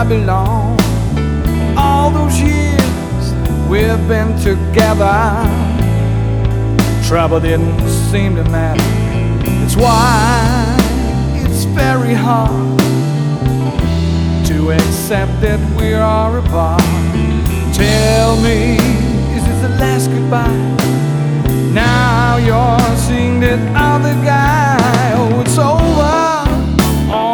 I belong. All those years we've been together, trouble didn't seem to matter. That's why it's very hard to accept that we are apart. Tell me, is this the last goodbye? Now you're seeing that other guy.